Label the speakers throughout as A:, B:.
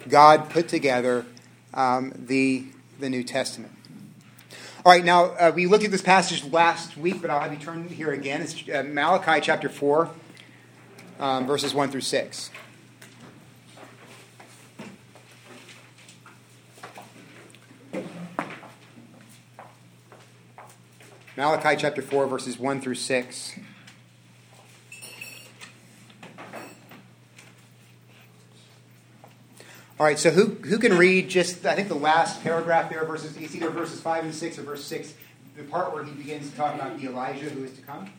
A: God put together the New Testament. All right, now we looked at this passage last week, but I'll have you turn here again. It's Malachi chapter 4, verses 1 through 6. Malachi chapter 4, verses 1 through 6. All right, so who can read just, I think, the last paragraph there, verses, it's either verses 5 and 6 or verse 6, the part where he begins to talk about the Elijah who is to come?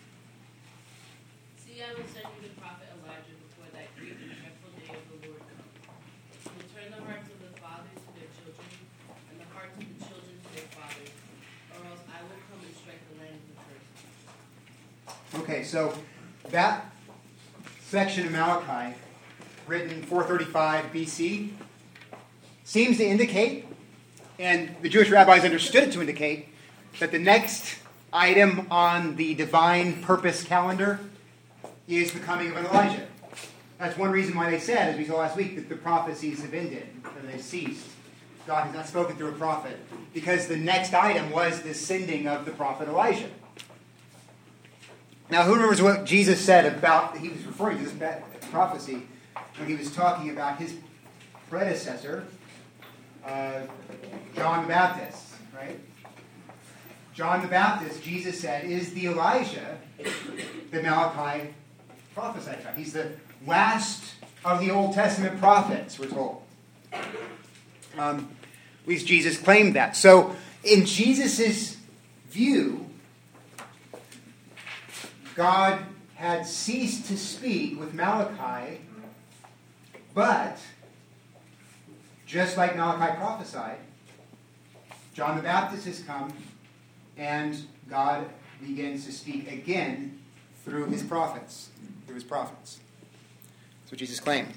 B: See, I will send you the prophet Elijah before that great and dreadful day of the Lord comes. He will turn the hearts of the fathers to their children, and the hearts of the children to their fathers, or else I will come and strike the land with curses.
A: Okay, so that section of Malachi, written 435 BC, seems to indicate, and the Jewish rabbis understood it to indicate, that the next item on the divine purpose calendar is the coming of an Elijah. That's one reason why they said, as we saw last week, that the prophecies have ended, or they've ceased. God has not spoken through a prophet, because the next item was the sending of the prophet Elijah. Now, who remembers what Jesus said about, he was referring to this prophecy, when he was talking about his predecessor, John the Baptist, right? John the Baptist, Jesus said, is the Elijah that Malachi prophesied about. He's the last of the Old Testament prophets, we're told. At least Jesus claimed that. So, in Jesus' view, God had ceased to speak with Malachi, but, just like Malachi prophesied, John the Baptist has come, and God begins to speak again through his prophets. That's what Jesus claimed.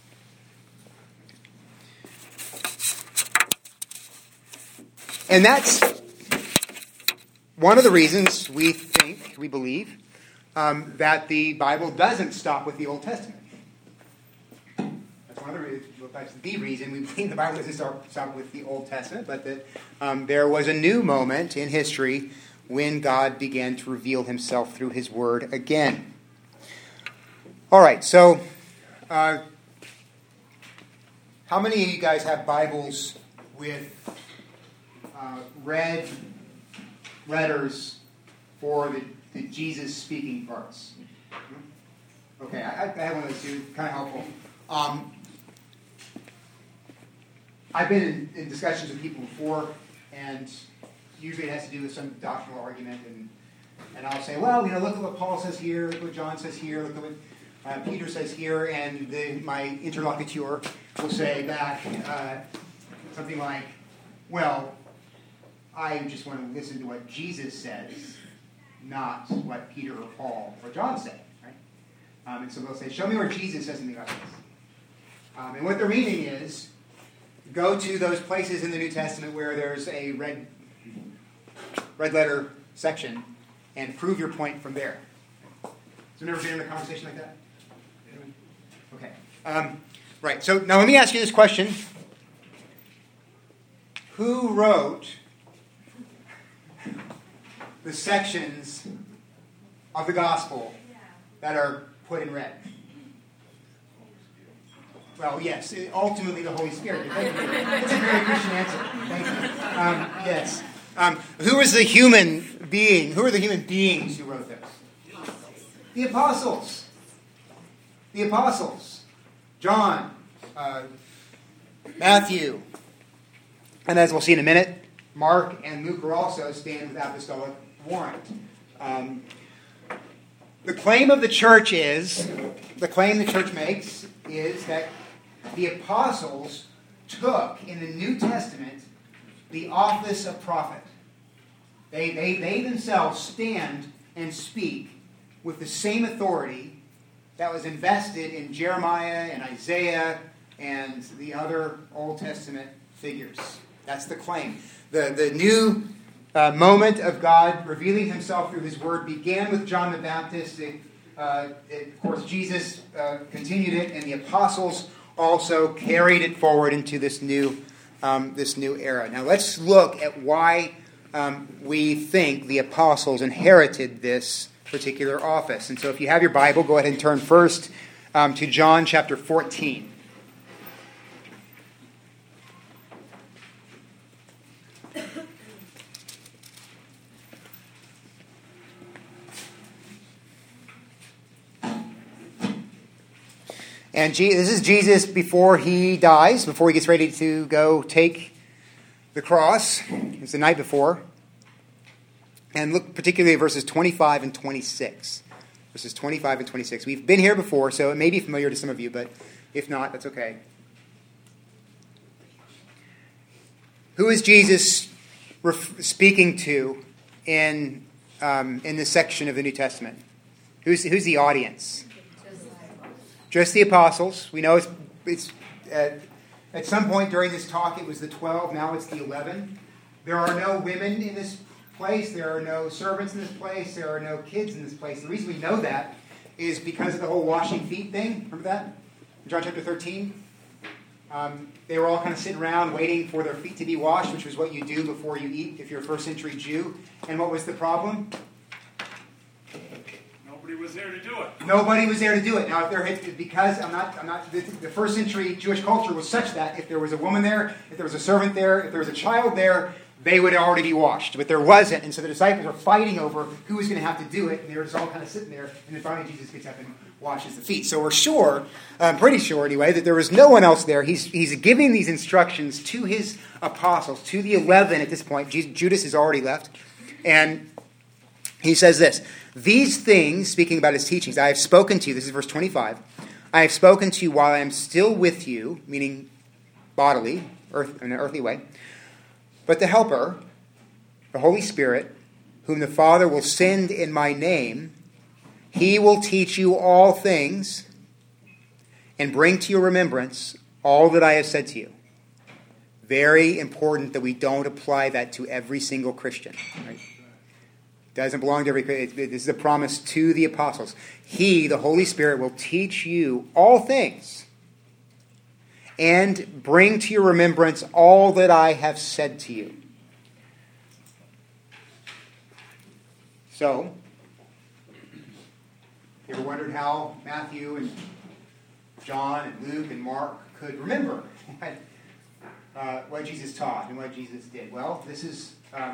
A: And that's one of the reasons we believe, that the Bible doesn't stop with the Old Testament. That's the reason we believe the Bible doesn't stop with the Old Testament, but that there was a new moment in history when God began to reveal himself through his word again. All right, so how many of you guys have Bibles with red letters for the Jesus speaking parts? Okay, I have one of those too, kind of helpful. I've been in discussions with people before, and usually it has to do with some doctrinal argument, and I'll say, well, look at what Paul says here, look what John says here, look at what Peter says here, and my interlocutor will say back something like, well, I just want to listen to what Jesus says, not what Peter or Paul or John say, right? And so they'll say, show me where Jesus says something like this. And what they're meaning is, go to those places in the New Testament where there's a red letter section and prove your point from there. Has there never been in a conversation like that? Okay. Right. So now let me ask you this question. Who wrote the sections of the gospel that are put in red? Well, yes, ultimately the Holy Spirit. That's a very Christian answer. Thank you. Yes. Who is the human being? Who are the human beings who wrote this? The apostles. The apostles. John, Matthew, and as we'll see in a minute, Mark and Luke are also stand with apostolic warrant. The claim the church makes is that the apostles took, in the New Testament, the office of prophet. They themselves stand and speak with the same authority that was invested in Jeremiah and Isaiah and the other Old Testament figures. That's the claim. The new moment of God revealing himself through his word began with John the Baptist. Of course, Jesus continued it, and the apostles also carried it forward into this new era. Now let's look at why we think the apostles inherited this particular office. And so if you have your Bible, go ahead and turn first to John chapter 14. And this is Jesus before he dies, before he gets ready to go take the cross. It's the night before. And look particularly at verses 25 and 26. Verses 25 and 26. We've been here before, so it may be familiar to some of you, but if not, that's okay. Who is Jesus speaking to in this section of the New Testament? Who's the audience? Just the apostles. We know it's at some point during this talk it was the 12, now it's the 11. There are no women in this place. There are no servants in this place. There are no kids in this place. The reason we know that is because of the whole washing feet thing. Remember that? In John chapter 13? They were all kind of sitting around waiting for their feet to be washed, which was what you do before you eat if you're a first century Jew. And what was the problem?
C: Nobody was there to do it.
A: Nobody was there to do it. Now, if there had, because the first century Jewish culture was such that if there was a woman there, if there was a servant there, if there was a child there, they would already be washed. But there wasn't. And so the disciples were fighting over who was going to have to do it. And they were just all kind of sitting there. And then finally Jesus gets up and washes the feet. So we're sure, pretty sure anyway, that there was no one else there. He's giving these instructions to his apostles, to the 11 at this point. Judas has already left. And he says this: these things, speaking about his teachings, I have spoken to you. This is verse 25. I have spoken to you while I am still with you, meaning bodily, in an earthly way. But the Helper, the Holy Spirit, whom the Father will send in my name, he will teach you all things and bring to your remembrance all that I have said to you. Very important that we don't apply that to every single Christian. Right? Doesn't belong to every Christian. This is a promise to the apostles. He, the Holy Spirit, will teach you all things and bring to your remembrance all that I have said to you. So, you ever wondered how Matthew and John and Luke and Mark could remember what Jesus taught and what Jesus did? Well, this is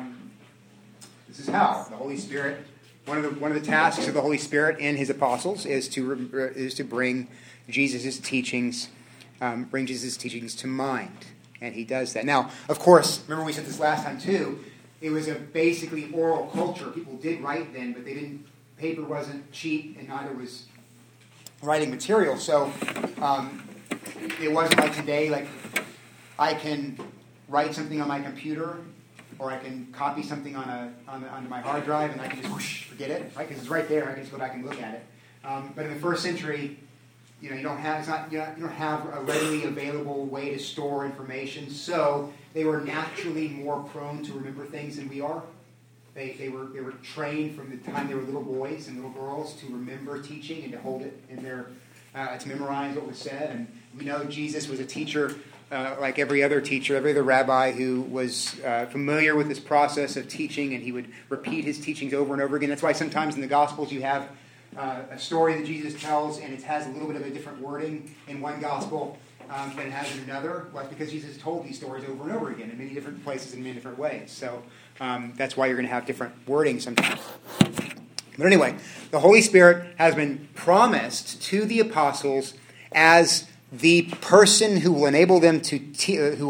A: how the Holy Spirit. One of the tasks of the Holy Spirit in his apostles is to bring Jesus' teachings. Bring Jesus' teachings to mind. And he does that. Now, of course, remember we said this last time too, it was a basically oral culture. People did write then, but paper wasn't cheap and neither was writing material. So it wasn't like today, like I can write something on my computer or I can copy something onto my hard drive and I can just forget it, right? Because it's right there. I can just go back and look at it. But in the first century, you don't have a readily available way to store information, so they were naturally more prone to remember things than we are. They were trained from the time they were little boys and little girls to remember teaching and to hold it in their to memorize what was said. And we know Jesus was a teacher like every other teacher, every other rabbi who was familiar with this process of teaching, and he would repeat his teachings over and over again. That's why sometimes in the Gospels you have a story that Jesus tells, and it has a little bit of a different wording in one gospel than it has in another. Well, that's because Jesus told these stories over and over again in many different places in many different ways. So that's why you're going to have different wording sometimes. But anyway, the Holy Spirit has been promised to the apostles as the person who will enable them to who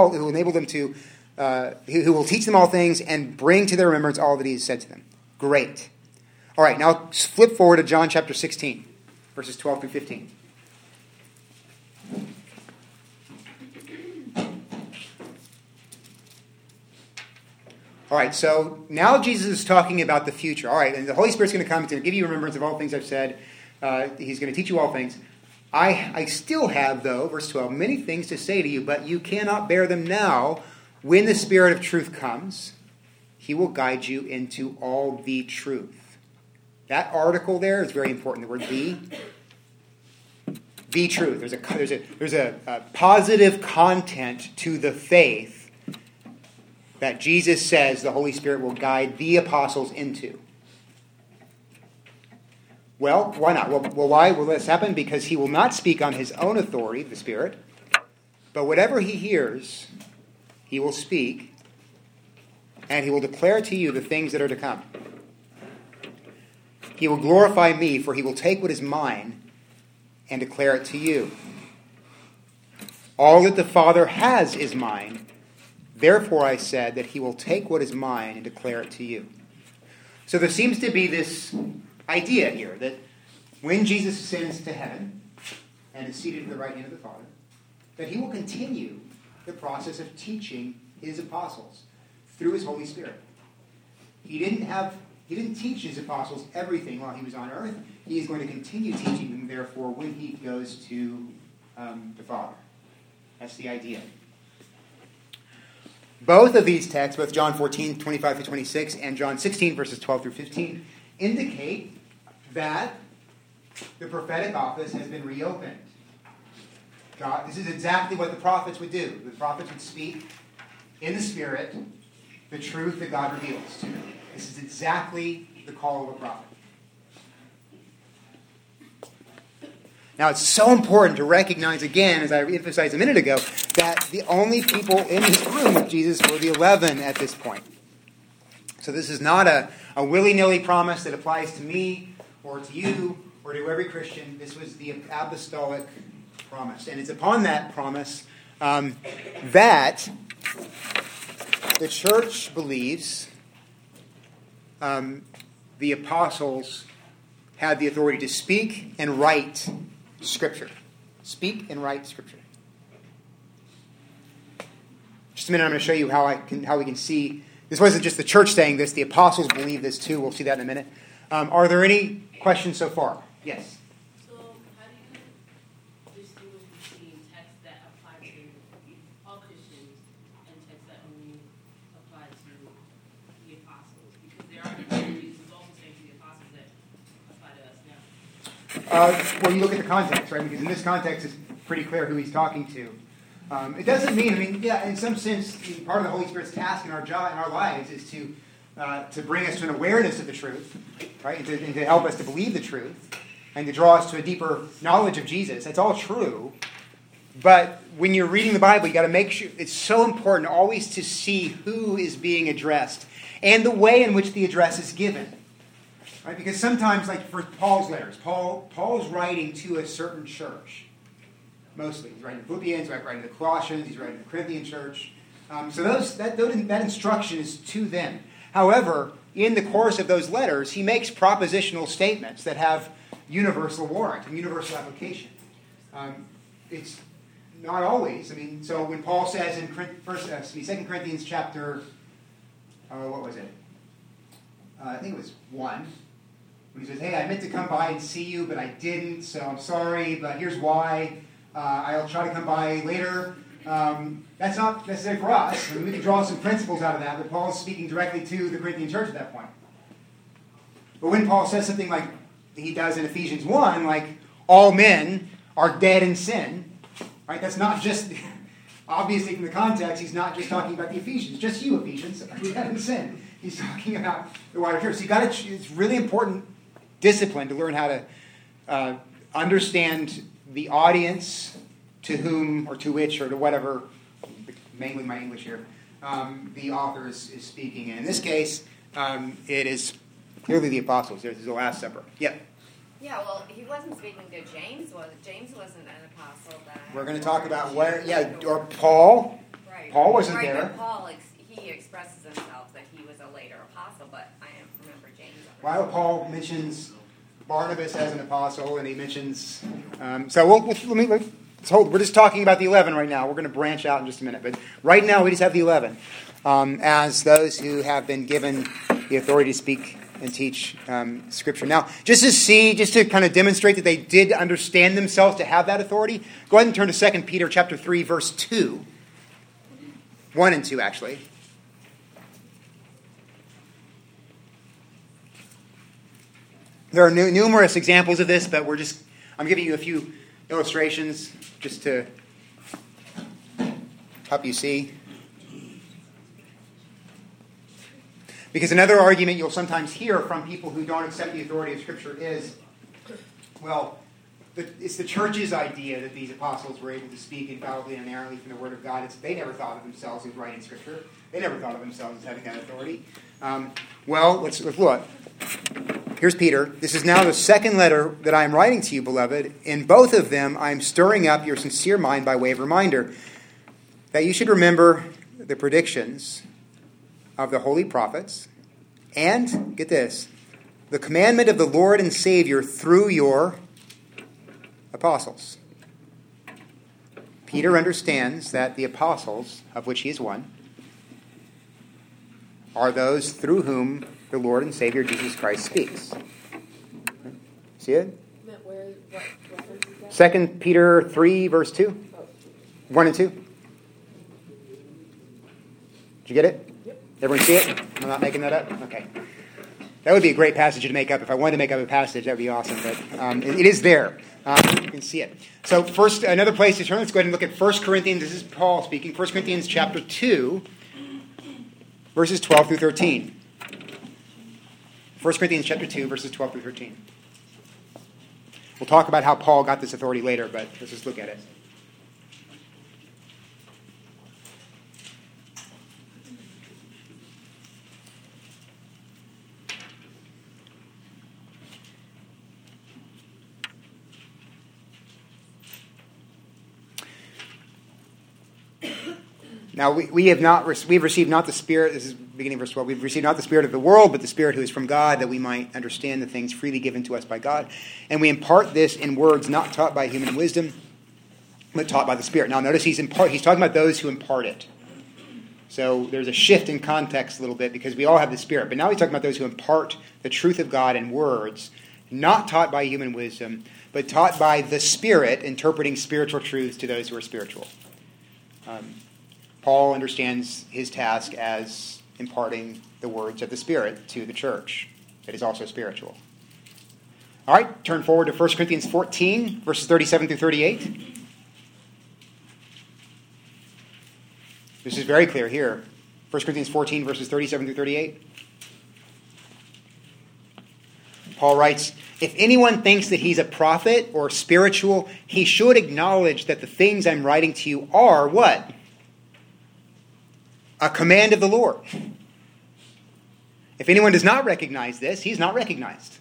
A: will teach them all things and bring to their remembrance all that he has said to them. Great. All right, now flip forward to John chapter 16, verses 12 through 15. All right, so now Jesus is talking about the future. All right, and the Holy Spirit's going to come to give you remembrance of all things I've said. He's going to teach you all things. I still have, though, verse 12, many things to say to you, but you cannot bear them now. When the Spirit of truth comes, he will guide you into all the truth. That article there is very important. The word the truth. There's a positive content to the faith that Jesus says the Holy Spirit will guide the apostles into. Well, why not? Well, why will this happen? Because he will not speak on his own authority, the Spirit, but whatever he hears, he will speak, and he will declare to you the things that are to come. He will glorify me, for he will take what is mine and declare it to you. All that the Father has is mine. Therefore I said that he will take what is mine and declare it to you. So there seems to be this idea here that when Jesus ascends to heaven and is seated at the right hand of the Father, that he will continue the process of teaching his apostles through his Holy Spirit. He didn't teach his apostles everything while he was on earth. He is going to continue teaching them, therefore, when he goes to the Father. That's the idea. Both of these texts, both John 14, 25 through 26, and John 16, verses 12 through 15, indicate that the prophetic office has been reopened. This is exactly what the prophets would do. The prophets would speak in the Spirit the truth that God reveals to them. This is exactly the call of a prophet. Now, it's so important to recognize again, as I emphasized a minute ago, that the only people in this room with Jesus were the 11 at this point. So this is not a willy-nilly promise that applies to me or to you or to every Christian. This was the apostolic promise. And it's upon that promise that the church believes the apostles had the authority to speak and write Scripture. Speak and write Scripture. Just a minute, I'm going to show you how we can see. This wasn't just the church saying this. The apostles believe this too. We'll see that in a minute. Are there any questions so far? Yes.
B: So, how do you distinguish between texts that apply to all Christians and texts that only apply to the apostles? Because there are Jesus also saying to the apostles that apply to us now.
A: Well, you look at the context, right? Because in this context, it's pretty clear who he's talking to. It doesn't mean, yeah, in some sense, part of the Holy Spirit's task in our job, in our lives, is to bring us to an awareness of the truth, right? And to help us to believe the truth, and to draw us to a deeper knowledge of Jesus. That's all true. But when you're reading the Bible, you got to make sure, it's so important always to see who is being addressed and the way in which the address is given. Right? Because sometimes, like for Paul's letters, Paul's writing to a certain church. Mostly. He's writing to Philippians, he's writing to Colossians, he's writing to the Corinthian church. So that instruction is to them. However, in the course of those letters, he makes propositional statements that have universal warrant and universal application. It's not always. So when Paul says in 2 Corinthians chapter, what was it? I think it was 1. When he says, hey, I meant to come by and see you, but I didn't, so I'm sorry, but here's why. I'll try to come by later. That's not necessary for us. We can draw some principles out of that, but Paul's speaking directly to the Corinthian church at that point. But when Paul says something like he does in Ephesians 1, like all men are dead in sin, right? That's not just, obviously from the context, he's not just talking about the Ephesians, just you Ephesians, are dead in sin. He's talking about the wider church. So it's really important discipline to learn how to understand the audience to whom or to which or to whatever, mainly my English here, the author is speaking. And in this case, it is clearly the apostles. This is the Last Supper. Yep.
C: Yeah, well, he wasn't speaking to James. James wasn't an apostle then.
A: We're going to talk about where, or Paul.
C: Right.
A: Paul wasn't there.
C: But Paul, he expresses himself that he was a later apostle, but I remember James.
A: While Paul mentions Barnabas as an apostle, and he mentions... we're just talking about the 11 right now. We're going to branch out in just a minute. But right now, we just have the 11 as those who have been given the authority to speak and teach Scripture. Now, just to kind of demonstrate that they did understand themselves to have that authority, go ahead and turn to 2 Peter chapter 3, verse 2. 1 and 2, actually. There are numerous examples of this, but I'm giving you a few illustrations just to help you see. Because another argument you'll sometimes hear from people who don't accept the authority of Scripture is, well, it's the church's idea that these apostles were able to speak infallibly and inerrantly from the Word of God. They never thought of themselves as writing Scripture. They never thought of themselves as having that authority. Let's look. Here's Peter. This is now the second letter that I am writing to you, beloved. In both of them, I am stirring up your sincere mind by way of reminder that you should remember the predictions of the holy prophets and, get this, the commandment of the Lord and Savior through your apostles. Peter understands that the apostles, of which he is one, are those through whom the Lord and Savior Jesus Christ speaks. See it? 2 Peter 3, verse 2. 1 and 2. Did you get it? Yep. Everyone see it? I'm not making that up? Okay. That would be a great passage to make up. If I wanted to make up a passage, that would be awesome. But it is there. You can see it. So first, another place to turn. Let's go ahead and look at 1 Corinthians. This is Paul speaking. 1 Corinthians chapter 2, verses 12 through 13. 1 Corinthians chapter 2, verses 12 through 13. We'll talk about how Paul got this authority later, but let's just look at it. Now, we've received not the Spirit, this is beginning of verse 12, we've received not the Spirit of the world, but the Spirit who is from God, that we might understand the things freely given to us by God. And we impart this in words not taught by human wisdom, but taught by the Spirit. Now, notice he's talking about those who impart it. So there's a shift in context a little bit, because we all have the Spirit. But now he's talking about those who impart the truth of God in words, not taught by human wisdom, but taught by the Spirit, interpreting spiritual truths to those who are spiritual. Paul understands his task as imparting the words of the Spirit to the church that is also spiritual. All right, turn forward to 1 Corinthians 14, verses 37 through 38. This is very clear here. 1 Corinthians 14, verses 37 through 38. Paul writes, if anyone thinks that he's a prophet or spiritual, he should acknowledge that the things I'm writing to you are what? A command of the Lord. If anyone does not recognize this, he's not recognized.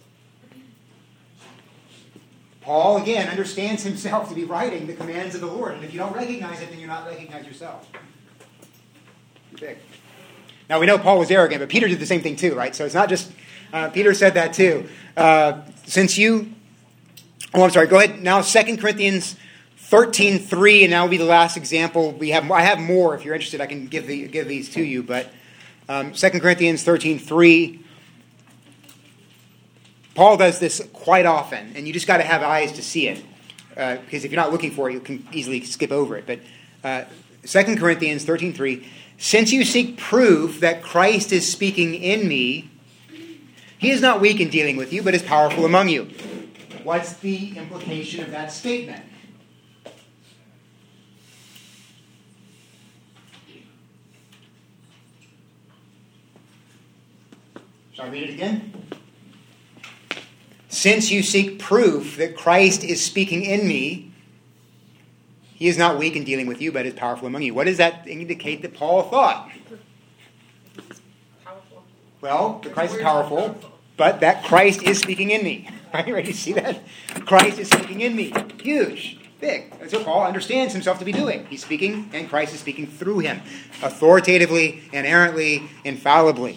A: Paul, again, understands himself to be writing the commands of the Lord. And if you don't recognize it, then you're not recognizing yourself. Big. Now, we know Paul was arrogant, but Peter did the same thing too, right? So it's not just... Peter said that too. Go ahead. Now, 2 Corinthians 13:3, and that will be the last example. I have more. If you're interested, I can give these to you. But 2 Corinthians 13:3, Paul does this quite often, and you just got to have eyes to see it. Because if you're not looking for it, you can easily skip over it. But 2 Corinthians 13:3, since you seek proof that Christ is speaking in me, he is not weak in dealing with you, but is powerful among you. What's the implication of that statement? Shall I read it again? Since you seek proof that Christ is speaking in me, he is not weak in dealing with you, but is powerful among you. What does that indicate that Paul thought?
D: Powerful.
A: Well, the Christ is powerful, but that Christ is speaking in me. Right? You see that? Christ is speaking in me. Huge. Big. That's what Paul understands himself to be doing. He's speaking, and Christ is speaking through him. Authoritatively, inerrantly, infallibly.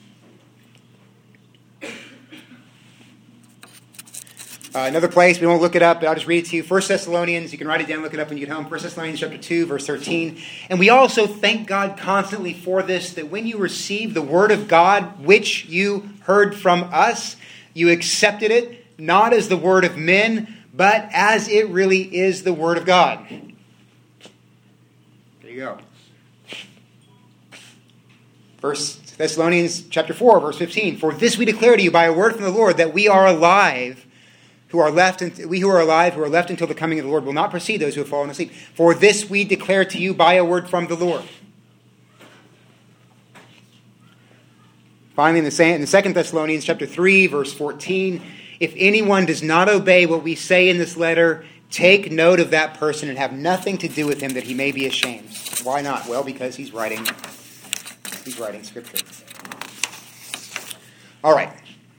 A: Another place, we won't look it up, but I'll just read it to you. 1 Thessalonians, you can write it down, look it up when you get home. 1 Thessalonians chapter 2, verse 13. And we also thank God constantly for this, that when you received the word of God, which you heard from us, you accepted it, not as the word of men, but as it really is the word of God. There you go. 1 Thessalonians chapter 4, verse 15. For this we declare to you by a word from the Lord, that we are alive, we who are alive, who are left until the coming of the Lord, will not precede those who have fallen asleep. For this we declare to you by a word from the Lord. Finally, in the 2 Thessalonians chapter 3, verse 14, if anyone does not obey what we say in this letter, take note of that person and have nothing to do with him, that he may be ashamed. Why not? Well, because he's writing Scripture. All right.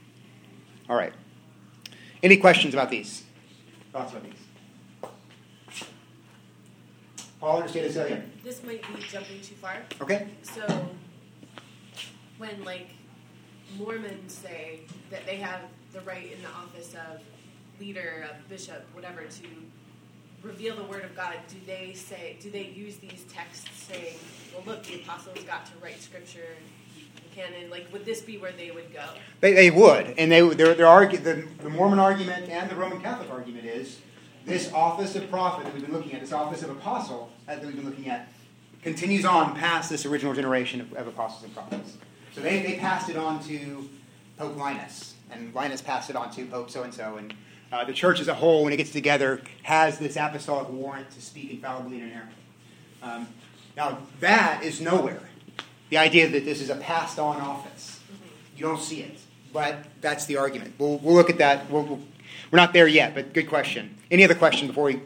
A: Any questions about these? Thoughts about these? Paul, understand this? Yeah.
D: This might be jumping too far.
A: Okay.
D: So, when Mormons say that they have the right in the office of leader, of bishop, whatever, to reveal the word of God, do they use these texts saying, well, look, the apostles got to write scripture canon? Would this be where they would go? They
A: would, and the Mormon argument and the Roman Catholic argument is this office of prophet that we've been looking at, this office of apostle that we've been looking at, continues on past this original generation of apostles and prophets. So they passed it on to Pope Linus, and Linus passed it on to Pope so-and-so, and the church as a whole, when it gets together, has this apostolic warrant to speak infallibly and inerrantly. Now, that is nowhere. The idea that this is a passed-on office. You don't see it, but that's the argument. We'll look at that. We're not there yet, but good question. Any other question before we...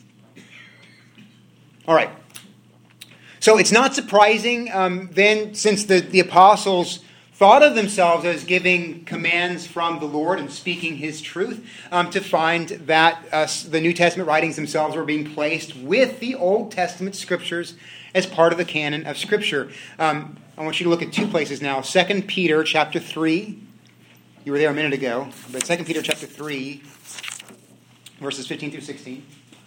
A: All right. So it's not surprising then, since the apostles thought of themselves as giving commands from the Lord and speaking His truth, to find that the New Testament writings themselves were being placed with the Old Testament scriptures as part of the canon of Scripture. I want you to look at two places now. 2 Peter chapter 3. You were there a minute ago, but 2 Peter chapter 3, verses 15 through 16.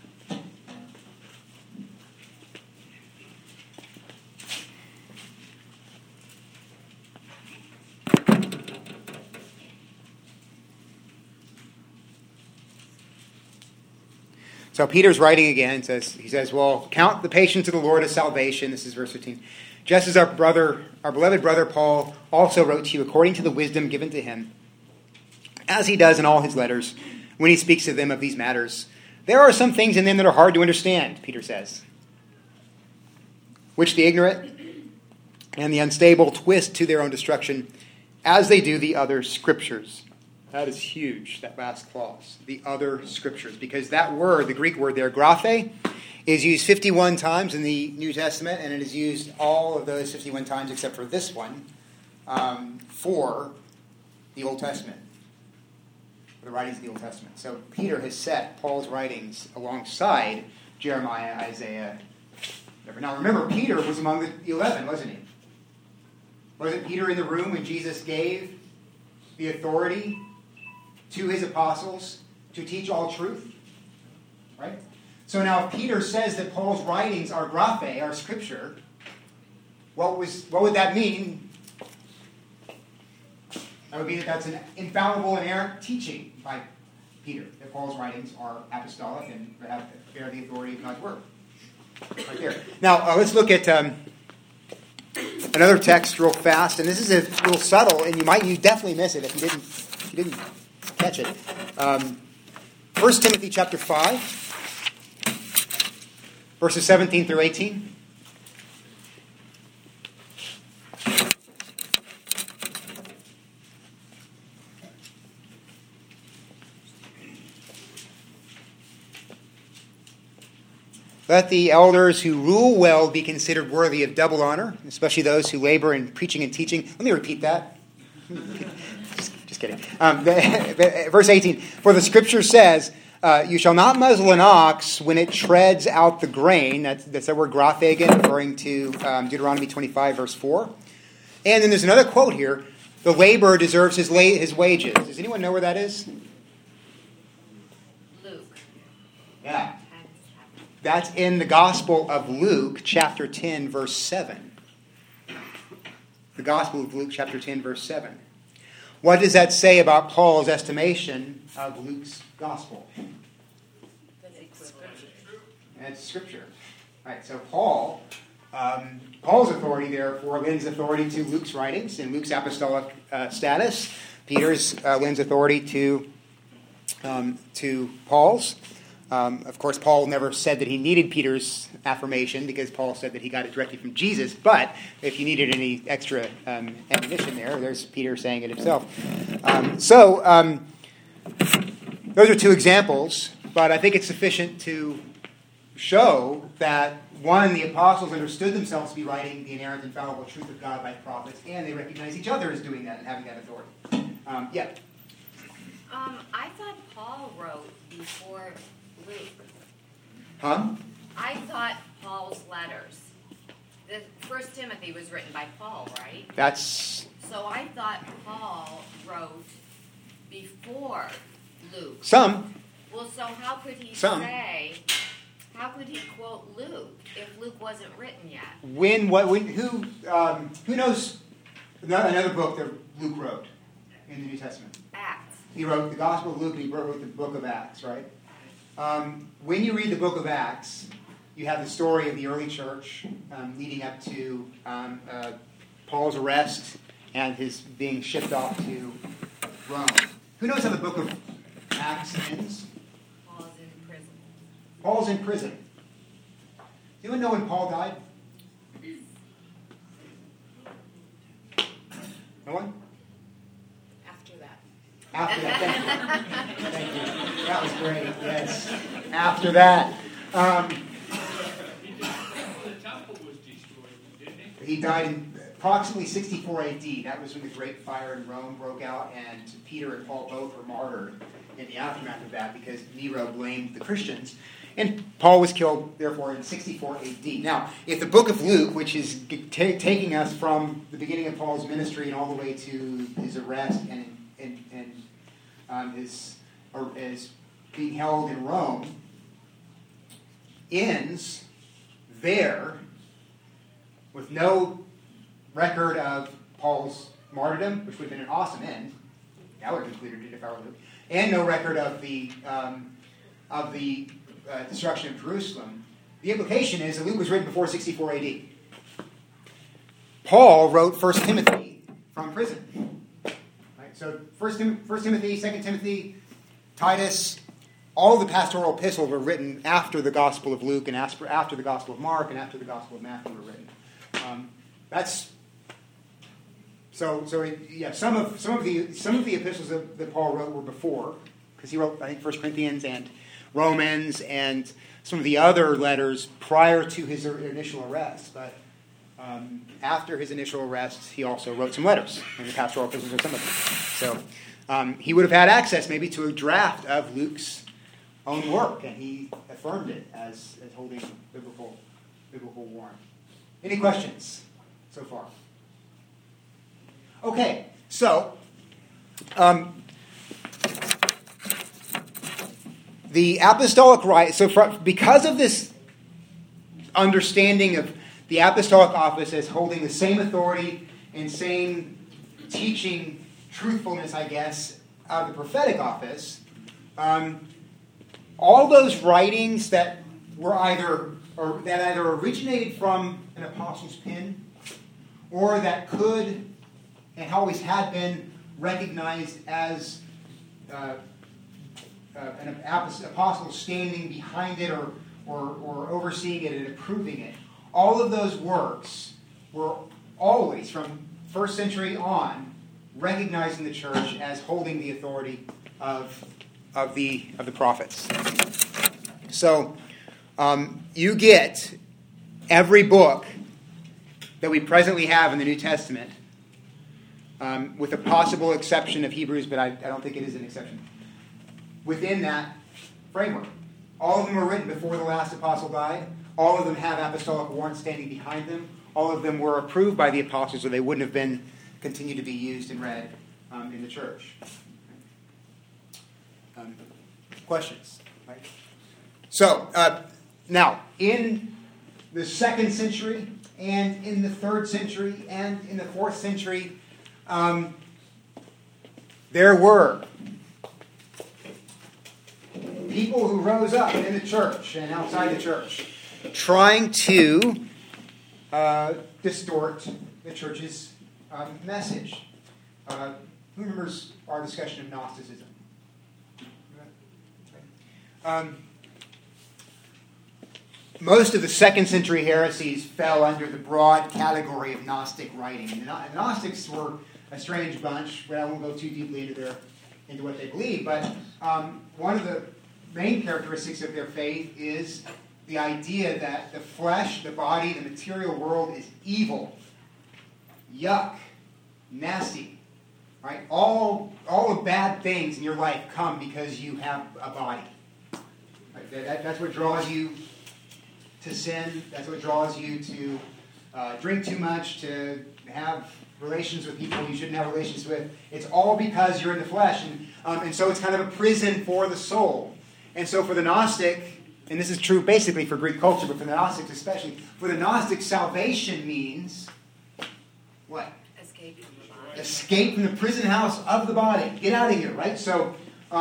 A: So Peter's writing again. He says, well, count the patience of the Lord as salvation. This is verse 15. Just as our beloved brother Paul also wrote to you according to the wisdom given to him, as he does in all his letters, when he speaks to them of these matters. There are some things in them that are hard to understand, Peter says, which the ignorant and the unstable twist to their own destruction, as they do the other scriptures. That is huge, that last clause, the other scriptures. Because that word, the Greek word there, graphe, is used 51 times in the New Testament, and it is used all of those 51 times except for this one for the Old Testament, for the writings of the Old Testament. So Peter has set Paul's writings alongside Jeremiah, Isaiah. Now remember, Peter was among the 11, wasn't he? Wasn't Peter in the room when Jesus gave the authority to his apostles to teach all truth? Right? So now if Peter says that Paul's writings are graphe, are scripture, what would that mean? That would mean that that's an infallible and inerrant teaching by Peter, that Paul's writings are apostolic and bear the authority of God's word. Right there. Now, let's look at another text real fast, and this is a little subtle, and you definitely miss it if you didn't catch it. 1 Timothy chapter 5, verses 17 through 18. Let the elders who rule well be considered worthy of double honor, especially those who labor in preaching and teaching. Let me repeat that. Just kidding. Verse 18. For the scripture says, you shall not muzzle an ox when it treads out the grain. That's that word graphe again, referring to Deuteronomy 25, verse 4. And then there's another quote here. The laborer deserves his wages. Does anyone know where that is?
C: Luke.
A: Yeah. That's in the Gospel of Luke, chapter 10, verse 7. The Gospel of Luke, chapter 10, verse 7. What does that say about Paul's estimation of Luke's Gospel? That's Scripture. Right, so Paul's authority, therefore, lends authority to Luke's writings and Luke's apostolic status. Peter's lends authority to to Paul's. Of course, Paul never said that he needed Peter's affirmation because Paul said that he got it directly from Jesus. But if you needed any extra ammunition there's Peter saying it himself. Those are two examples, but I think it's sufficient to show that, one, the apostles understood themselves to be writing the inerrant, infallible truth of God by the prophets, and they recognized each other as doing that and having that authority.
C: I thought Paul wrote before Luke.
A: Huh?
C: I thought Paul's letters. The First Timothy was written by Paul, right?
A: That's...
C: So I thought Paul wrote before Luke.
A: Some.
C: Well, so how could he how could he quote Luke if Luke wasn't written yet?
A: Who knows another book that Luke wrote in the New Testament?
C: Acts.
A: He wrote the Gospel of Luke and he wrote the book of Acts, right? When you read the book of Acts, you have the story of the early church leading up to Paul's arrest and his being shipped off to Rome. Who knows how the book of Acts ends?
C: Paul's in prison.
A: Paul's in prison. Does anyone know when Paul died? No one?
D: After that.
A: After that, thank you. Thank you. That was great, yes. After that.
E: The temple was destroyed, didn't he?
A: He died in approximately 64 AD. That was when the Great Fire in Rome broke out, and Peter and Paul both were martyred in the aftermath of that because Nero blamed the Christians. And Paul was killed, therefore, in 64 AD. Now, if the book of Luke, which is taking us from the beginning of Paul's ministry and all the way to his arrest and his being held in Rome, ends there with no record of Paul's martyrdom, which would have been an awesome end. That would have included it if I were Luke. And no record of the destruction of Jerusalem. The implication is that Luke was written before 64 AD. Paul wrote 1 Timothy from prison. Right? So 1 Timothy, 2 Timothy, Titus, all the pastoral epistles were written after the Gospel of Luke and after the Gospel of Mark and after the Gospel of Matthew were written. Some of the epistles that Paul wrote were before, because he wrote, I think, 1 Corinthians and Romans and some of the other letters prior to his initial arrest. But after his initial arrest, he also wrote some letters, and the pastoral epistles are some of them. So he would have had access maybe to a draft of Luke's own work, and he affirmed it as holding biblical warrant. Any questions so far? Okay, so the apostolic right. So, because of this understanding of the apostolic office as holding the same authority and same teaching truthfulness, I guess, of the prophetic office, all those writings that were either originated from an apostle's pen, or that could and always had been recognized as an apostle standing behind it or overseeing it and approving it. All of those works were always, from first century on, recognizing the church as holding the authority of the prophets. So you get every book that we presently have in the New Testament, with a possible exception of Hebrews, but I don't think it is an exception, within that framework. All of them were written before the last apostle died. All of them have apostolic warrants standing behind them. All of them were approved by the apostles, or they wouldn't have been continued to be used and read in the church. Questions? Right? So, now, in the 2nd century, and in the 3rd century, and in the 4th century, there were people who rose up in the church and outside the church trying to distort the church's message. Who remembers our discussion of Gnosticism? most of the second century heresies fell under the broad category of Gnostic writing. And the Gnostics were a strange bunch, but I won't go too deeply into what they believe. But one of the main characteristics of their faith is the idea that the flesh, the body, the material world is evil, yuck, nasty, right? All the bad things in your life come because you have a body. Right? That's what draws you to sin. That's what draws you to drink too much, to have relations with people you shouldn't have relations with. It's all because you're in the flesh. And so it's kind of a prison for the soul. And so for the Gnostic, and this is true basically for Greek culture, but for the Gnostics especially, for the Gnostic, salvation means what?
C: Escape from the body.
A: Escape from the prison house of the body. Get out of here, right? So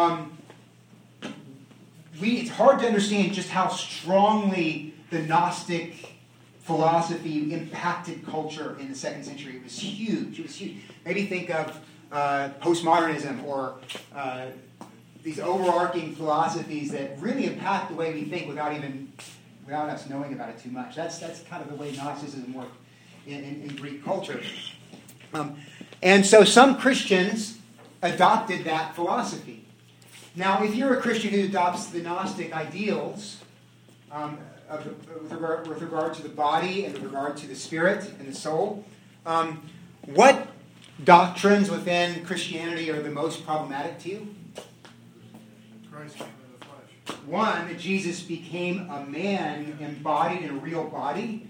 A: it's hard to understand just how strongly the Gnostic philosophy impacted culture in the second century. It was huge. It was huge. Maybe think of postmodernism or these overarching philosophies that really impact the way we think without us knowing about it too much. That's kind of the way Gnosticism worked in Greek culture. And so some Christians adopted that philosophy. Now, if you're a Christian who adopts the Gnostic ideals with regard to the body and with regard to the spirit and the soul, what doctrines within Christianity are the most problematic to you?
F: Christ came in the flesh.
A: One, that Jesus became a man embodied in a real body?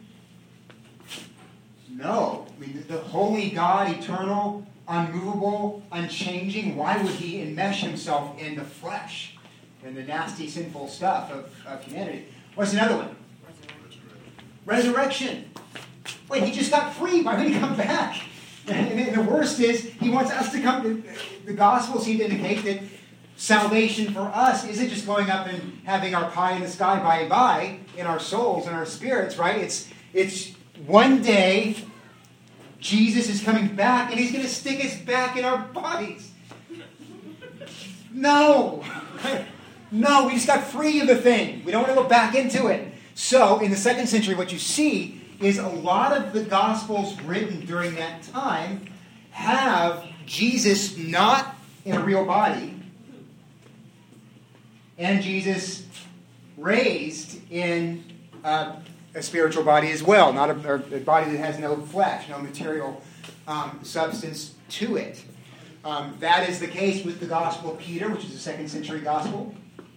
A: No. I mean, the holy God, eternal, unmovable, unchanging, why would he enmesh himself in the flesh and the nasty, sinful stuff of humanity? What's another one? Resurrection. Wait, he just got free. Why would he come back? And the worst is, he wants us to come. The gospel seem to indicate that salvation for us isn't just going up and having our pie in the sky by and by in our souls and our spirits, right? It's one day Jesus is coming back and he's going to stick us back in our bodies. No. No, we just got free of the thing. We don't want to go back into it. So, in the second century, what you see is a lot of the Gospels written during that time have Jesus not in a real body and Jesus raised in a spiritual body as well, not a body that has no flesh, no material substance to it. That is the case with the Gospel of Peter, which is a second century Gospel.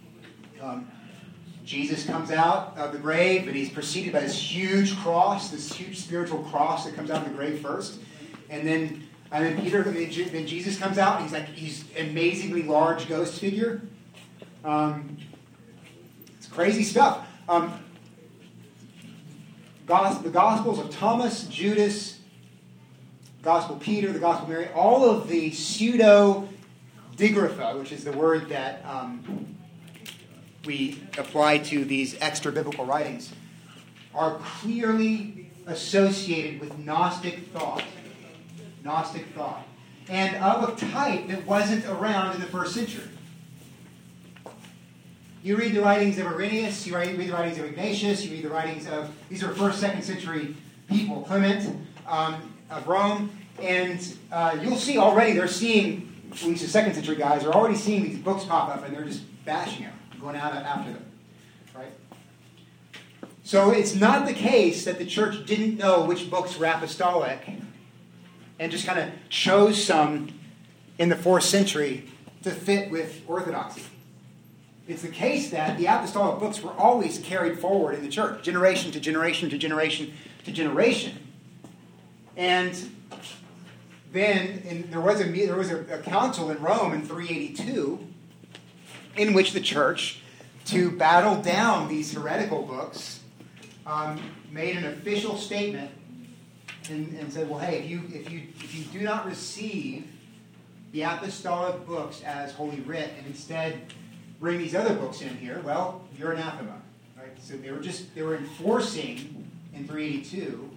A: Jesus comes out of the grave, and he's preceded by this huge cross, this huge spiritual cross that comes out of the grave first. And then then Jesus comes out, and he's an amazingly large ghost figure. It's crazy stuff. The Gospels of Thomas, Judas, Gospel of Peter, the Gospel of Mary, all of the pseudo-digrapha, which is the word that we apply to these extra-biblical writings, are clearly associated with Gnostic thought. Gnostic thought. And of a type that wasn't around in the first century. You read the writings of Irenaeus, you read the writings of Ignatius, you read the writings of, these are first, second century people, Clement of Rome, and you'll see already they're seeing, at least the second century guys, are already seeing these books pop up and they're just bashing them, going out after them, right? So it's not the case that the church didn't know which books were apostolic and just kind of chose some in the 4th century to fit with orthodoxy. It's the case that the apostolic books were always carried forward in the church, generation to generation to generation to generation. And then there was a council in Rome in 382 in which the church, to battle down these heretical books, made an official statement and said, well, hey, if you do not receive the apostolic books as Holy Writ and instead bring these other books in here, well, you're anathema. Right? So they were enforcing in 382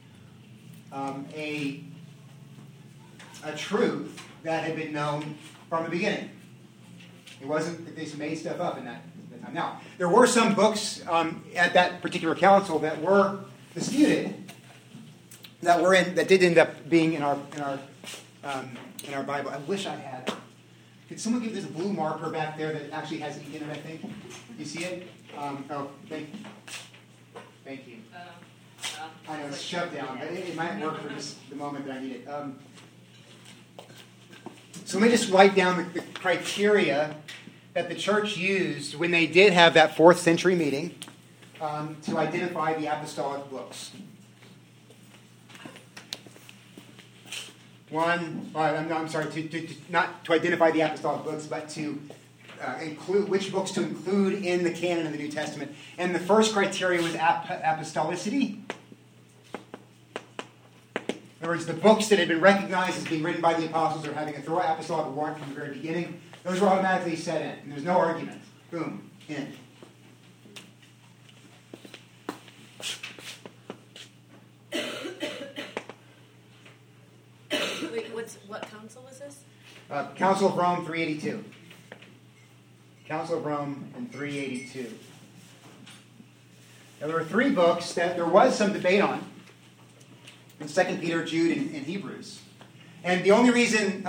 A: a truth that had been known from the beginning. It wasn't that they made stuff up in that time. Now, there were some books at that particular council that were disputed, that did end up being in our Bible. I wish I had. Could someone give this a blue marker back there that actually has ink in it? I think. You see it? Thank you. I know it's shoved down, but it might work for just the moment that I need it. So let me just write down the criteria that the church used when they did have that 4th century meeting to identify the apostolic books. Not to identify the apostolic books, but to include which books to include in the canon of the New Testament. And the first criteria was apostolicity. In other words, the books that had been recognized as being written by the apostles or having apostolic warrant from the very beginning, those were automatically set in. And there's no argument. Boom, in.
D: Wait, what council was this?
A: Council of Rome 382. Council of Rome in 382. Now, there were 3 books that there was some debate on. In 2 Peter, Jude, and Hebrews. And the only reason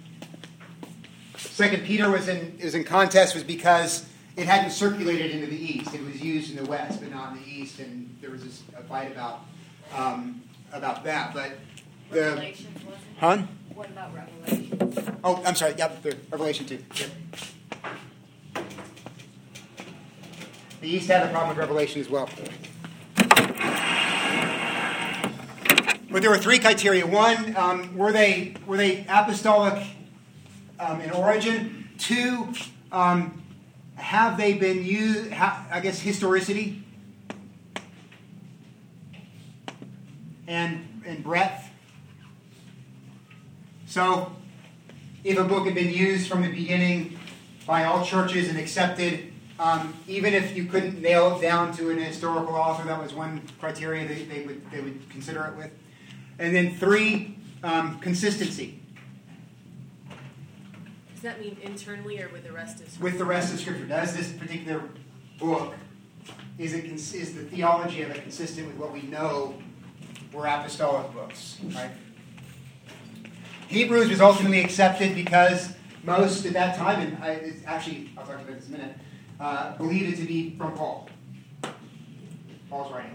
A: 2 Peter was in contest was because it hadn't circulated into the East. It was used in the West, but not in the East, and there was a fight about that. But
C: Revelations, wasn't it?
A: Huh?
C: What about Revelation?
A: Oh, I'm sorry. Yep, Revelation 2. Yep. The East had a problem with Revelation as well. But there were 3 criteria. One, were they apostolic in origin? 2, have they been used? Historicity and breadth. So, if a book had been used from the beginning by all churches and accepted, even if you couldn't nail it down to an historical author, that was one criteria they would consider it with. And then 3, consistency.
D: Does that mean internally or with the rest of Scripture?
A: With the rest of Scripture. Does this particular book, is the theology of it consistent with what we know were apostolic books? Right? Hebrews was ultimately accepted because most at that time, and I'll talk about this in a minute, believed it to be from Paul. Paul's writing.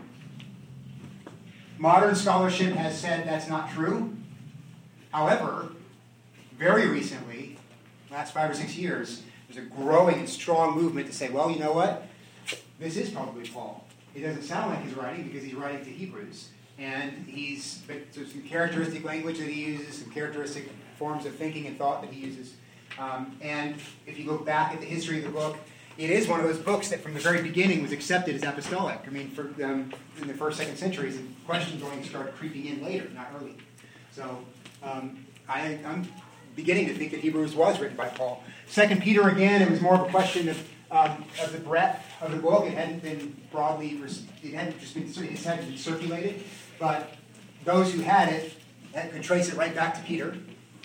A: Modern scholarship has said that's not true. However, very recently, last 5 or 6 years, there's a growing and strong movement to say, well, you know what? This is probably Paul. It doesn't sound like he's writing because he's writing to Hebrews. And there's some characteristic language that he uses, some characteristic forms of thinking and thought that he uses. And if you look back at the history of the book, it is one of those books that from the very beginning was accepted as apostolic. I mean, in the 1st, 2nd centuries, and questions only started creeping in later, not early. So I'm beginning to think that Hebrews was written by Paul. 2 Peter, again, it was more of a question of the breadth of the book. It hadn't been broadly, it hadn't been circulated, but those who had it could trace it right back to Peter.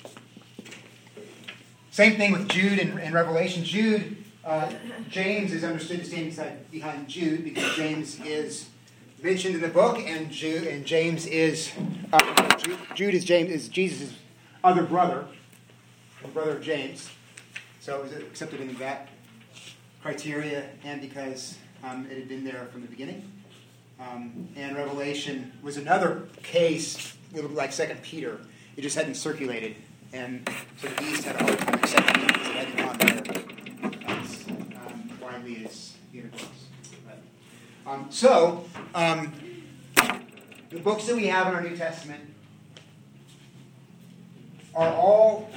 A: Same thing with Jude and Revelation. Jude, James is understood to stand behind Jude because James is mentioned in the book, and James is Jude is Jesus' other brother, the brother of James. So it was accepted in that criteria, and because it had been there from the beginning. And Revelation was another case, a little like 2 Peter. It just hadn't circulated, and so the East had a hard time accepting it because it hadn't gone there as widely as the other books. The books that we have in our New Testament are all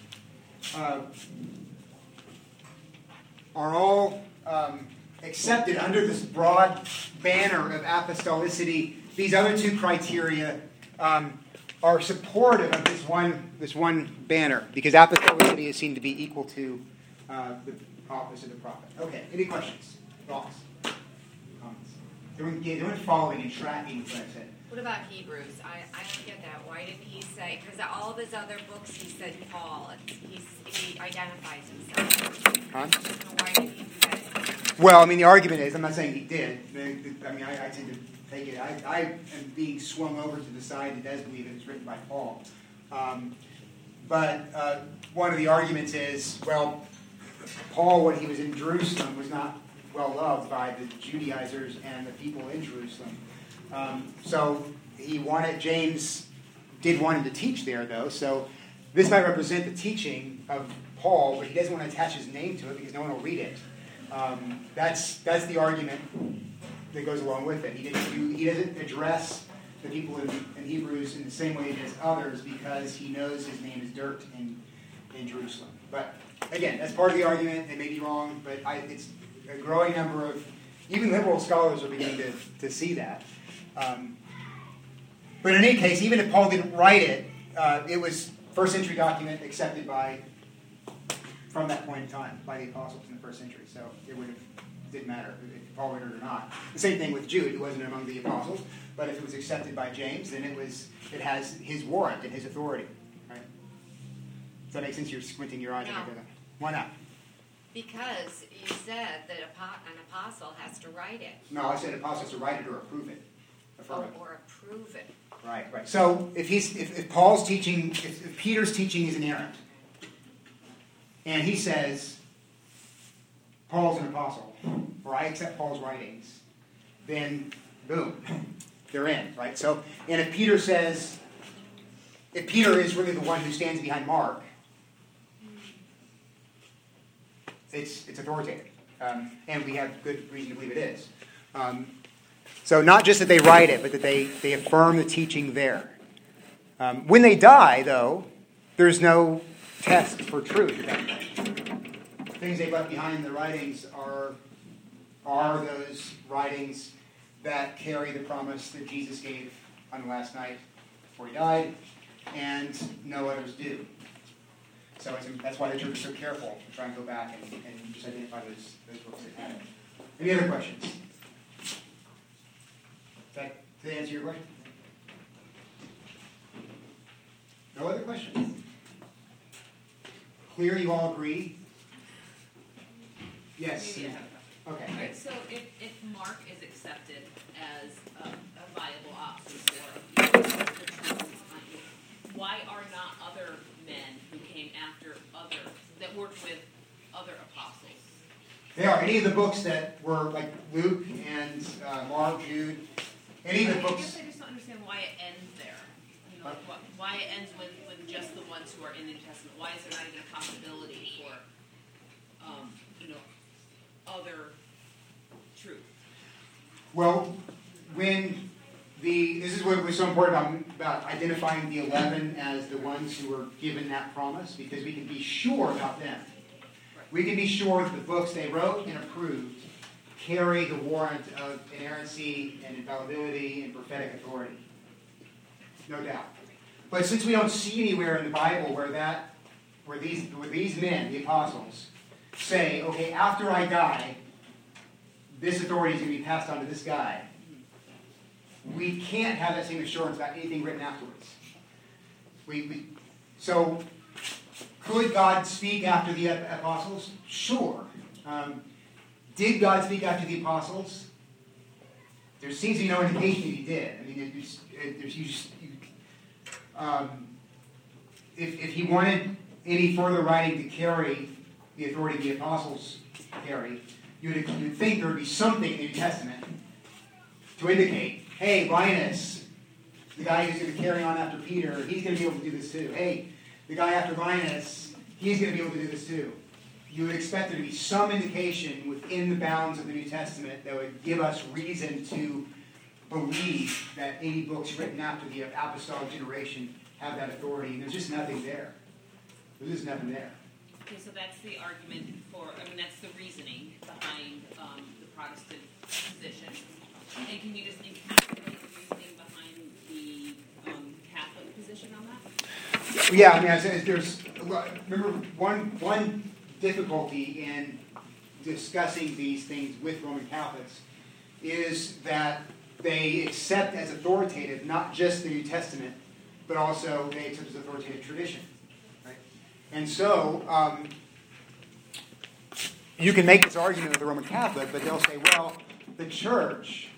A: accepted under this broad banner of apostolicity. These other 2 criteria are supportive of this one banner, because apostolicity is seen to be equal to the office of the prophet. Okay, any questions? Thoughts? Comments? They weren't following and tracking what I said.
C: What about Hebrews? I don't get that. Why didn't he say, because all of his other books he said Paul, he identifies himself.
A: Huh?
C: So why did he do that?
A: Well, I mean, the argument is, I'm not saying he did. I mean, I tend to take it. I am being swung over to the side that does believe it was written by Paul. But one of the arguments is, well, Paul, when he was in Jerusalem, was not well loved by the Judaizers and the people in Jerusalem. So James did want him to teach there, though. So this might represent the teaching of Paul, but he doesn't want to attach his name to it because no one will read it. That's the argument that goes along with it. He doesn't address the people in Hebrews in the same way as others because he knows his name is dirt in Jerusalem. But again, that's part of the argument. They may be wrong, but it's a growing number of even liberal scholars are beginning to see that. But in any case, even if Paul didn't write it, it was first century document accepted from that point in time by the apostles in the first century. So it didn't matter if Paul wrote it or not. The same thing with Jude, who wasn't among the apostles, but if it was accepted by James, then it has his warrant and his authority. Right? Does that make sense? You're squinting your eyes.
C: No.
A: Why not?
C: Because you said that an apostle has to write it.
A: No, I said an apostle has to write it or approve it. Affirm it.
C: Or approve it.
A: Right. So if Paul's teaching, if Peter's teaching is inerrant, and he says, Paul's an apostle, or I accept Paul's writings, then boom, they're in, right? So, and if Peter is really the one who stands behind Mark, it's authoritative, and we have good reason to believe it is. So not just that they write it, but that they affirm the teaching there. When they die, though, there's no test for truth at that point. The things they've left behind in the writings are those writings that carry the promise that Jesus gave on the last night before he died, and no others do. So that's why the church is so careful to try and go back and just identify those books that have it. Any other questions? Did that answer your question? No other questions? Clear, you all agree? Yes.
G: Maybe I have a question.
A: Okay.
G: All right, so if Mark is accepted as a viable option for the truth, why are not other men who came after that worked with other apostles?
A: They are. Any of the books that were like Luke and Mark, Jude, any of the
G: I
A: books.
G: guess I just don't understand why it ends there. You know, why it ends with just the ones who are in the New Testament. Why is there not even a possibility for, other truth?
A: Well, this is what was so important about identifying the 11 as the ones who were given that promise, because we can be sure about them. We can be sure that the books they wrote and approved carry the warrant of inerrancy and infallibility and prophetic authority. No doubt. But since we don't see anywhere in the Bible where these men, the apostles, say, okay, after I die, this authority is going to be passed on to this guy, we can't have that same assurance about anything written afterwards. So, could God speak after the apostles? Sure. Did God speak after the apostles? There seems to be no indication that he did. I mean, if he wanted any further writing to carry the authority the apostles carry, you'd think there would be something in the New Testament to indicate, hey, Linus, the guy who's going to carry on after Peter, he's going to be able to do this too. Hey, the guy after Linus, he's going to be able to do this too. You would expect there to be some indication within the bounds of the New Testament that would give us reason to believe that any books written after the apostolic generation have that authority. And there's just nothing there. There's just nothing there.
G: Okay, so that's the argument that's the reasoning behind the Protestant position. And can you just encapsulate the reasoning behind the Catholic position on that?
A: Yeah, I mean, there's remember one difficulty in discussing these things with Roman Catholics is that they accept as authoritative not just the New Testament, but also they accept as authoritative tradition. Right? And so you can make this argument with the Roman Catholic, but they'll say, well, the church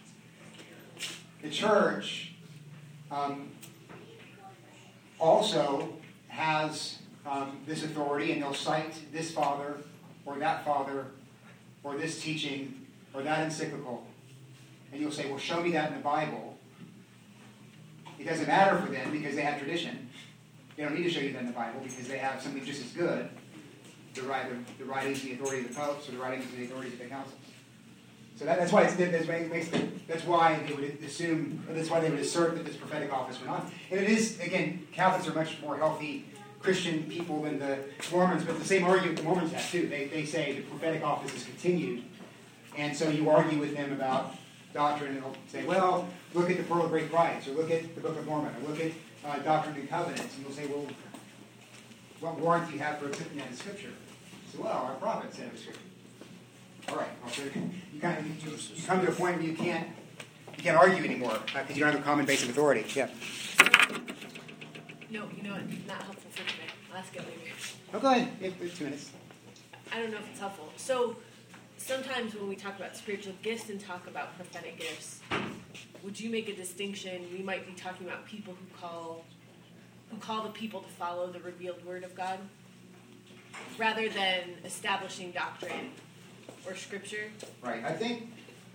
A: also has this authority, and they'll cite this father or this teaching or that encyclical. And you'll say, well, show me that in the Bible. It doesn't matter for them because they have tradition. They don't need to show you that in the Bible because they have something just as good. The writings and the authority of the popes or the writings and the authority of the councils. So that's why that's why they would assume, or that's why they would assert that this prophetic office went on. And it is, again, Catholics are much more healthy Christian people than the Mormons, but the same argument the Mormons have too. They say the prophetic office is continued, and so you argue with them about doctrine, and they'll say, well, look at the Pearl of Great Price, or look at the Book of Mormon, or look at Doctrine and Covenants, and you'll say, well, what warrant do you have for accepting that in Scripture? So, well, our prophet said it was Scripture. All right. So you come to a point where you can't argue anymore because you don't have a common base of authority. Yeah.
D: No, you know what? Not helpful for today. I'll ask it later.
A: Oh, go ahead. Yeah, 2 minutes.
D: I don't know if it's helpful. So sometimes when we talk about spiritual gifts and talk about prophetic gifts, would you make a distinction? We might be talking about people who call the people to follow the revealed word of God, rather than establishing doctrine or scripture.
A: Right. I think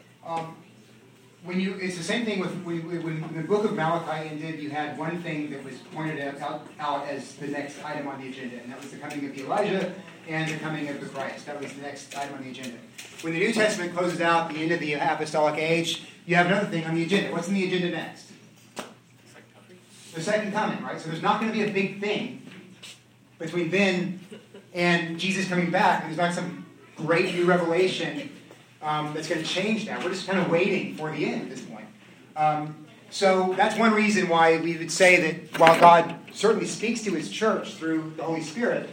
A: it's the same thing with when the book of Malachi ended. You had one thing that was pointed out as the next item on the agenda, and that was the coming of Elijah and the coming of the Christ. That was the next item on the agenda. When the New Testament closes out the end of the apostolic age, you have another thing on the agenda. What's on the agenda next? The second coming, right? So there's not going to be a big thing between then and Jesus coming back. There's not some great new revelation that's going to change that. We're just kind of waiting for the end at this point. So that's one reason why we would say that while God certainly speaks to His church through the Holy Spirit,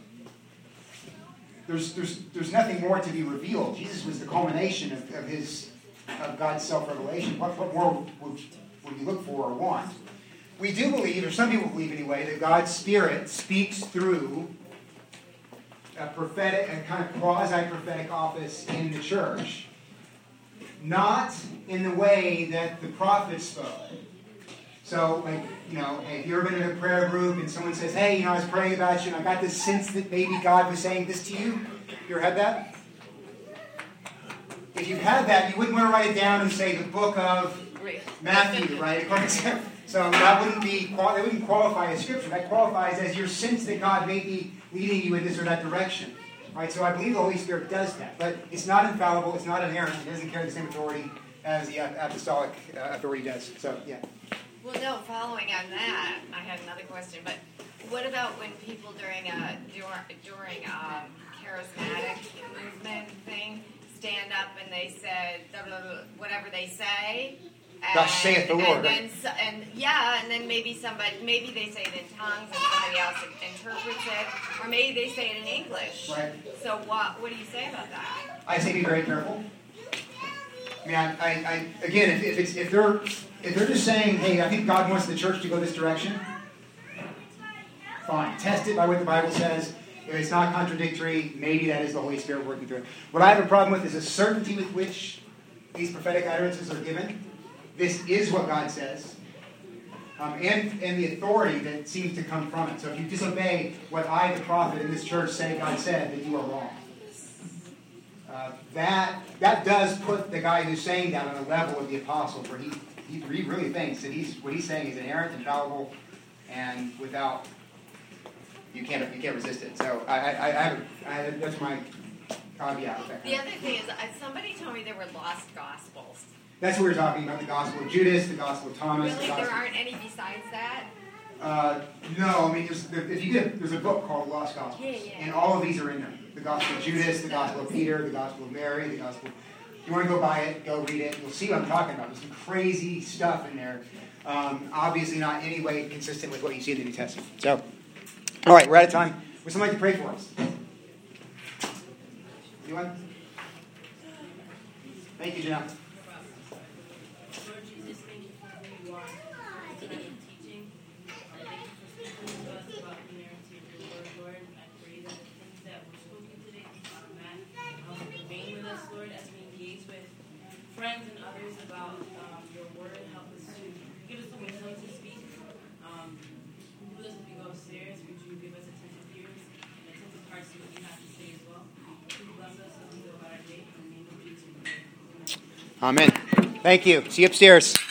A: there's nothing more to be revealed. Jesus was the culmination of God's self-revelation. What more would you look for or want? We do believe, or some people believe anyway, that God's Spirit speaks through a kind of quasi-prophetic office in the church, not in the way that the prophets spoke. So, hey, have you ever been in a prayer group and someone says, hey, I was praying about you and I got this sense that maybe God was saying this to you? You ever had that? If you had that, you wouldn't want to write it down and say the book of Matthew, right? So that wouldn't qualify as scripture. That qualifies as your sense that God may be leading you in this or that direction. Right? So I believe the Holy Spirit does that. But it's not infallible, it's not inerrant, it doesn't carry the same authority as the apostolic authority does. So, yeah.
C: Well, no, following on that, I had another question, but what about when people during charismatic movement thing stand up and they said whatever they say?
A: Thus saith the Lord.
C: And then maybe they say it in tongues and somebody else interprets it, or maybe they say it in English.
A: Right.
C: So what do you say about that?
A: I say be very careful. I mean, I again, if they're just saying, hey, I think God wants the church to go this direction, fine. Test it by what the Bible says. If it's not contradictory, maybe that is the Holy Spirit working through it. What I have a problem with is the certainty with which these prophetic utterances are given. This is what God says. And the authority that seems to come from it. So if you disobey what I, the prophet, in this church say God said, then you are wrong. That does put the guy who's saying that on a level of the apostle where he really thinks that what he's saying is inerrant, infallible, and without you can't resist it. So that's my caveat.
C: The other thing is, somebody told me there were lost gospels.
A: That's what we were talking about: the Gospel of Judas, the Gospel of Thomas.
C: Really, there aren't any besides that?
A: No, I mean, there's a book called Lost Gospels, and all of these are in there. The Gospel of Judas, the Gospel of Peter, the Gospel of Mary, the Gospel. If you want to go buy it, go read it. You'll see what I'm talking about. There's some crazy stuff in there. Obviously, not in any way consistent with what you see in the New Testament. So, all right, we're out of time. Would somebody like to pray for us? Anyone? Thank you, Janelle.
B: time of teaching. Thank you for speaking to us about the inerrancy of your word, Lord. I pray that the things that were spoken today, Matt, remain with us, Lord, as we engage with friends and others about your word. Help us to give us the wisdom to speak. With us as we go upstairs, would you give us attentive ears and attentive hearts to what you have to say as well? Please bless us as we go about our day. In the name of Jesus, we pray. Amen.
A: Amen. Thank you. See you upstairs.